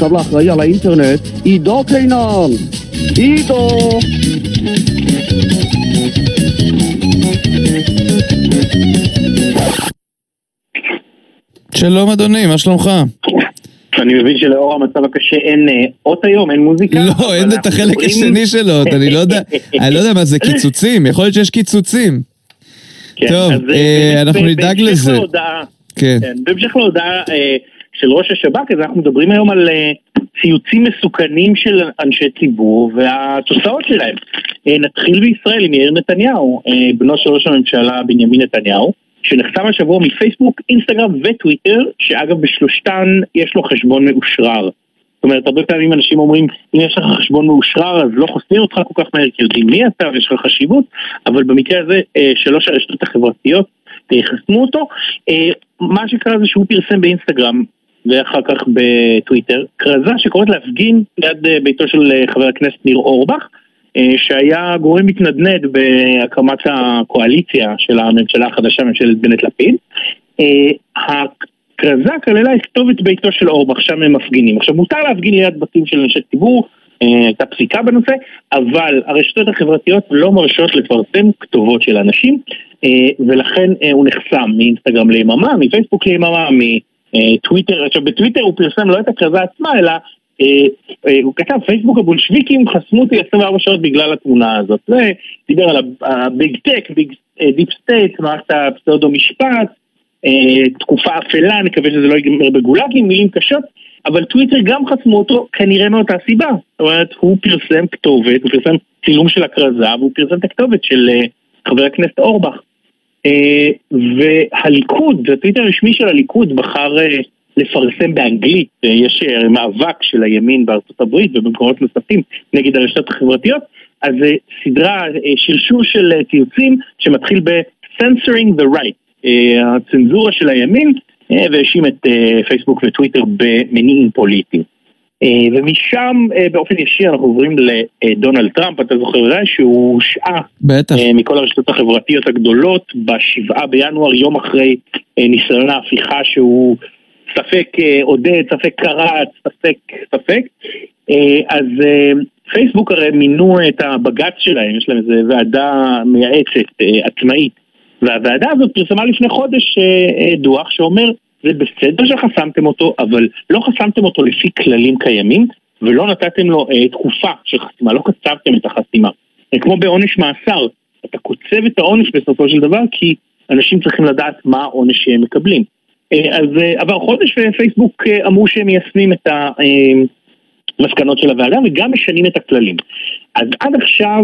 עכשיו לאחראי על האינטרנט, עידו קינן. עידו! שלום אדוני, מה שלומך? אני מבין שלאור המצב הקשה אין אות היום, אין מוזיקה. לא, אין את החלק השני שלו, אני לא יודע מה זה קיצוצים, יכול להיות שיש קיצוצים. טוב, אנחנו נדאג לזה. בהמשך להודעה של ראש השב"כ, אז אנחנו מדברים היום על ציוצים מסוכנים של אנשי ציבור והתוצאות שלהם. נתחיל בישראל עם יאיר נתניהו, בנו של ראש הממשלה בנימין נתניהו, שנחתם השבוע מפייסבוק, אינסטגרם וטוויטר, שאגב בשלושתן יש לו חשבון מאושרר. זאת אומרת, הרבה פעמים אנשים אומרים, אם יש לך חשבון מאושרר, אז לא חוסמים אותך כל כך מהר, כי יודעים מי אתה ויש לך חשיבות, אבל במקרה הזה, שלוש הרשתות החברתיות חסמו אותו. מה שקרה זה שהוא פרסם באינסטגרם, ואחר כך בטוויטר, כרזה שקוראת להפגין ליד ביתו של חבר הכנסת ניר אורבך, שהיה גורם מתנדנד בהקמת הקואליציה של הממשלה החדשה, ממשלת בנט לפיד. הכרזה כללה כתובת ביתו של אורבך, שם הם מפגינים. עכשיו מותר להפגין ליד בתים של אנשי ציבור, הייתה פסיקה בנושא, אבל הרשתות החברתיות לא מרשות לפרסם כתובות של אנשים, ולכן הוא נחסם מאינסטגרם ליממה, מפייסבוק ליממה, מטוויטר. עכשיו בטוויטר הוא פרסם לא את הכרזה עצמה, אלא הוא כתב, פייסבוק הבולשוויקים חסמו אותי 24 שעות בגלל התמונה הזאת. זה דיבר על הביג טק, ביג דיפ סטייט, מערכת הפסאודו משפט, תקופה אפלה, נקווה שזה לא ייגמר בגולגים, מילים קשות, אבל טוויטר גם חסמו אותו כנראה מאותה סיבה. זאת אומרת, הוא פרסם כתובת, הוא פרסם צילום של הכרזה, והוא פרסם את הכתובת של חבר הכנסת אורבך. והליכוד, הטוויטר הרשמי של הליכוד בחר לפרסם באנגלית, יש מאבק של הימין בארצות הברית ובמקומות נוספים נגד הרשתות החברתיות, אז סדרה שרשור של ציוצים שמתחיל ב-censoring the right, הצנזורה של הימין, והאשים את פייסבוק וטוויטר במניעים פוליטיים. ומשם באופן ישיר אנחנו עוברים לדונלד טראמפ, אתה זוכר שהוא הושעה מכל הרשתות החברתיות הגדולות ב7 בינואר, יום אחרי ניסיון ההפיכה שהוא ספק עודד, ספק קראת, ספק. אז פייסבוק הרי מינו את הבג"ץ שלהם, יש להם איזו ועדה מייעצת, עצמאית, והוועדה הזאת פרסמה לפני חודש דוח שאומר, זה בסדר שחסמתם אותו, אבל לא חסמתם אותו לפי כללים קיימים, ולא נתתם לו תקופה של חסימה, לא קצבתם את החסימה. כמו בעונש מאסר, אתה קוצב את העונש בסופו של דבר, כי אנשים צריכים לדעת מה העונש שהם מקבלים. אז עבר חודש ופייסבוק אמרו שהם מיישמים את המסקנות של הוועדה וגם משנים את הכללים. אז עד עכשיו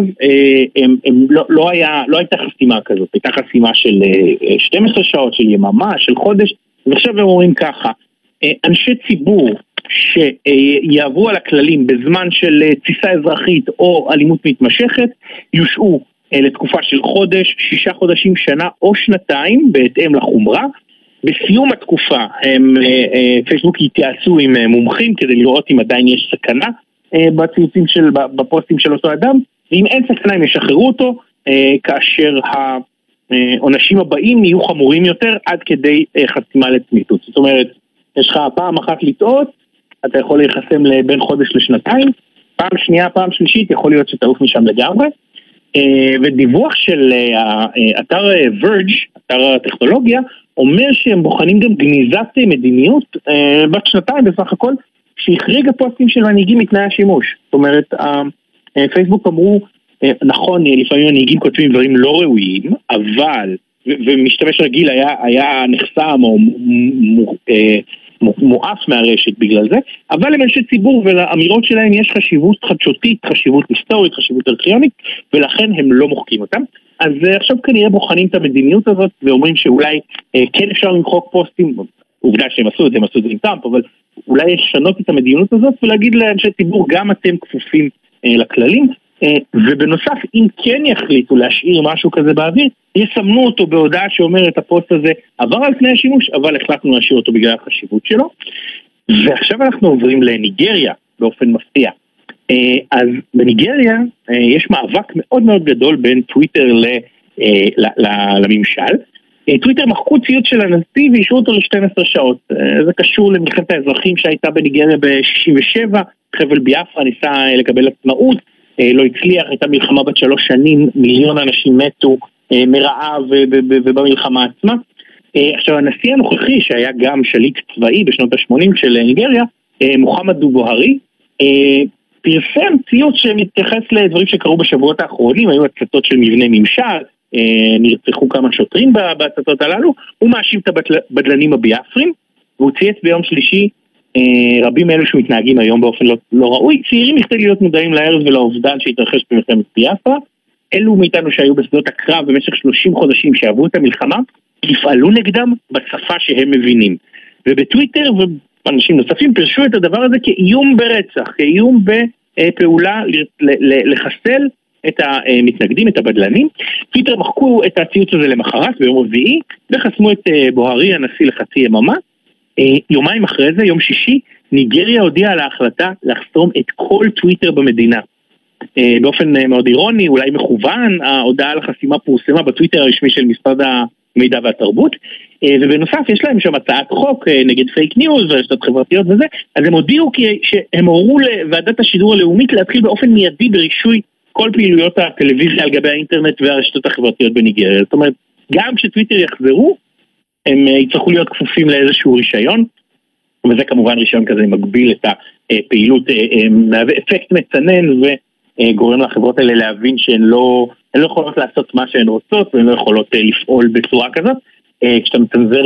לא הייתה חסימה כזאת, הייתה חסימה של 12 שעות, של יממה, של חודש, ועכשיו הם אומרים ככה, אנשי ציבור שיעברו על הכללים בזמן של תסיסה אזרחית או אלימות מתמשכת, יושעו לתקופה של חודש, 6 חודשים, שנה או שנתיים בהתאם לחומרה. בסיום התקופה פייסבוק יתייעצו עם מומחים כדי לראות אם עדיין יש סכנה בציוצים בפוסטים של אותו אדם, ואם אין סכנה הם ישחררו אותו, כאשר העונשים הבאים יהיו חמורים יותר עד כדי חסימה לצמיתות. זאת אומרת, יש לך פעם אחת לטעות, אתה יכול להיחסם בין חודש לשנתיים, פעם שנייה, פעם שלישית, יכול להיות שתעוף משם לגמרי. ודיווח של אתר ורג', אתר הטכנולוגיה, אומר שהם בוחנים גם גניזת מדיניות בת שנתיים בסך הכל, שהחריג הפוסטים של מנהיגים מתנאי השימוש. זאת אומרת, פייסבוק אמרו, נכון, לפעמים מנהיגים כותבים דברים לא ראויים, אבל, ומשתמש רגיל היה נחסם או מואף מהרשת בגלל זה, אבל למנשי ציבור ולאמירות שלהם יש חשיבות חדשותית, חשיבות היסטורית, חשיבות ארכיונית, ולכן הם לא מוחקים אותם. אז עכשיו כנראה בוחנים את המדיניות הזאת, ואומרים שאולי כן אפשר למחוק פוסטים, עובדה שהם עשו את זה, הם עשו את זה עם טראמפ, אבל אולי לשנות את המדיניות הזאת, ולהגיד לאנשי ציבור, גם אתם כפופים לכללים, ובנוסף, אם כן יחליטו להשאיר משהו כזה באוויר, יסמנו אותו בהודעה שאומרת, הפוסט הזה עבר על פני השימוש, אבל החלטנו להשאיר אותו בגלל החשיבות שלו. ועכשיו אנחנו עוברים לניגריה, באופן מפתיע. אז בניגריה יש מאבק מאוד מאוד גדול בין טוויטר לממשל, טוויטר מחקו ציוץ של הנשיא ואישרו אותו ל-12 שעות. זה קשור למלחמת האזרחים שהייתה בניגריה ב-67, חבל ביאפרה ניסה לקבל עצמאות, לא הצליח, הייתה מלחמה בת 3 שנים, מיליון אנשים מתו מרעב ובמלחמה עצמה. עכשיו הנשיא הנוכחי שהיה גם שליט צבאי בשנות ה-80 של ניגריה, מוחמד בוהרי, פרסם ציוץ שמתייחס לדברים שקרו בשבועות האחרונים, היו הצתות של מבנה ממשל, נרצחו כמה שוטרים בהצתות הללו, הוא מאשים את הבדלנים הביאפרים, והוא צייץ ביום שלישי, רבים אלו שמתנהגים היום באופן לא ראוי, צעירים מכדי להיות מודעים להרס ולאובדן שהתרחש במלחמת ביאפרה, אלו מאיתנו שהיו בשדות הקרב במשך 30 חודשים שעברו את המלחמה, יפעלו נגדם בשפה שהם מבינים. ובטוויטר ואנשים נוספים פרשו את הדבר הזה כאיום ברצח, כאיום בפעולה לחסל את המתנגדים, את הבדלנים. טוויטר מחקו את הציוץ הזה למחרת ביום רביעי, וחסמו את בוהרי הנשיא לחצי יממה. יומיים אחרי זה, יום שישי, ניגריה הודיעה על ההחלטה לחסום את כל טוויטר במדינה. באופן מאוד אירוני, אולי מכוון, ההודעה על החסימה פורסמה בטוויטר הרשמי של משרד המידע והתרבות, ובנוסף יש להם שם הצעת חוק נגד פייק ניוז ורשתות חברתיות וזה, אז הם הודיעו שהם הורו לוועדת השידור הלאומית להתחיל באופן מיידי ברישוי כל פעילויות הטלוויזיה על גבי האינטרנט והרשתות החברתיות בניגריה. זאת אומרת, גם כשטוויטר יחזרו, הם יצטרכו להיות כפופים לאיזשהו רישיון, וזה כמובן רישיון כזה מגביל את הפעילות, מהווה אפקט מצנן וגורם לחברות האלה להבין שהן לא יכולות לעשות מה שהן רוצות, והן לא יכולות לפעול בצורה כזאת. כשאתה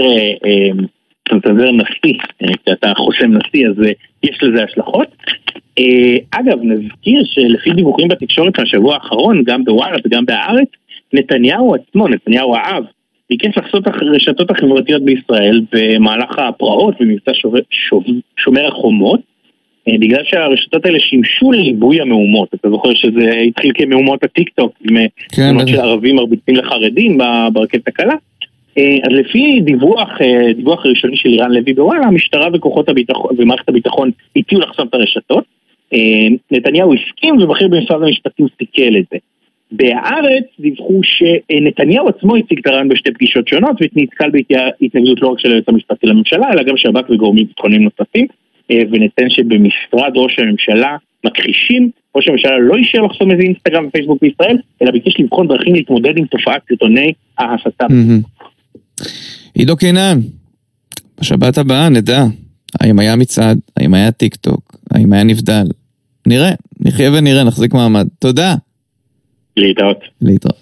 מצנזר נשיא, כשאתה חושם נשיא, אז יש לזה השלכות. אגב, נזכיר שלפי דיווחים בתקשורת מהשבוע האחרון, גם בוואלה וגם בהארץ, נתניהו עצמו, נתניהו האב, ביקש לחסות הרשתות החברתיות בישראל במהלך הפרעות במבצע שומר החומות, בגלל שהרשתות האלה שימשו לליבוי המהומות. אתה זוכר שזה התחיל כמהומות הטיק-טוק, עם תמונות של ערבים מרביצים לחרדים ברכבת הקלה. אז לפי דיווח הראשוני של לירן לוי בוואלה, המשטרה וכוחות הביטחון ומערכת הביטחון הציעו לחסום את הרשתות. נתניהו הסכים ובכיר במשרד המשפטים סיכל את זה. בהארץ דיווחו שנתניהו עצמו הציג את הרעיון בשתי פגישות שונות, ונתקל בהתנגדות לא רק של היועץ המשפטי לממשלה, אלא גם שב"כ וגורמים ביטחוניים נוספים, ונתן שבמשרד ראש הממשלה מכחישים, ראש הממשלה לא אישר לחסום איזה אינסטגרם ופייסבוק בישראל, אלא ביקש לבחון דרכים להתמודד עם תופעת סרטוני ההסתה. עידו קינן, בשבת הבאה נדע, האם היה מצעד, האם היה טיק טוק, האם היה נבדל. נראה, נחיה ונראה, נחזיק מעמד. תודה. להתראות.